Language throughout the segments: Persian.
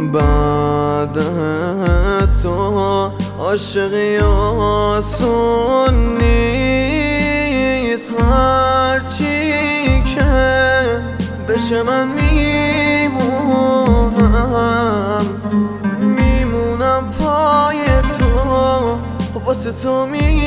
بعد تو عاشقی آسون نیست، هرچی که بشه من میمونم پای تو، واسه تو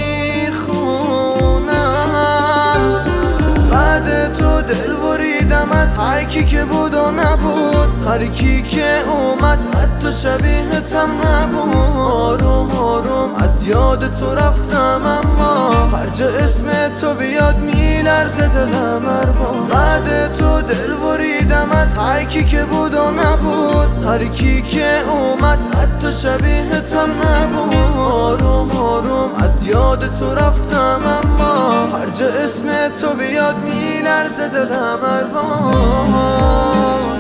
میخونم. بعد تو دل بریدم از هر کی که بود و نبود، هر کی که اومد حتی شبیهتم نبود. آروم آروم از یاد تو رفتم، اما هر جا اسم تو بیاد میلرزه دلم ارباب. بعد تو دل بریدم از هر کی که بود و نبود، هر کی که اومد حتی شبیهتم نبود. آروم آروم از یاد تو رفتم، اما هر جا اسم تو بیاد میلرزه دلم ارباب.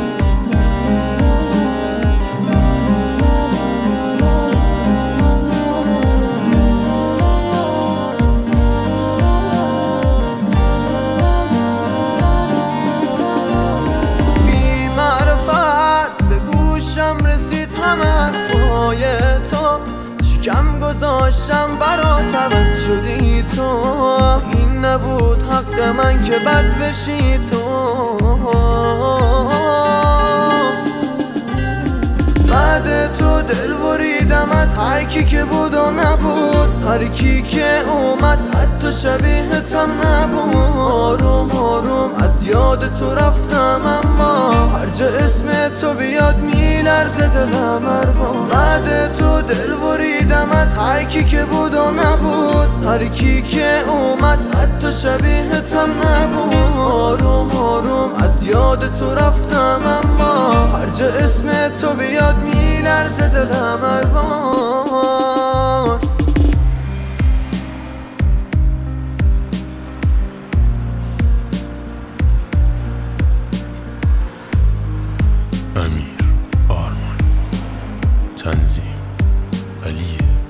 بی معرفت به گوشم رسید همه حرفای تو، شکم گذاشتم برات عوض شدی تو. این نبود حق من که بد بشی تو. بعد تو دل بریدم از هر کی که بود و نبود، هر کی که اومد حتی شبیهتم نبود. آروم آروم از یاد تو رفتم، اما هر جا اسم تو بیاد میلرزه دلم ارباب. بعد تو دل بریدم از هر کی که بود و نبود، هر کی که اومد حتی شبیهتم نبود. آروم آروم از یاد تو رفتم، اما هر جا اسم تو بیاد میلرزه دلم ارباب. امیر آرمان، تنظیم علی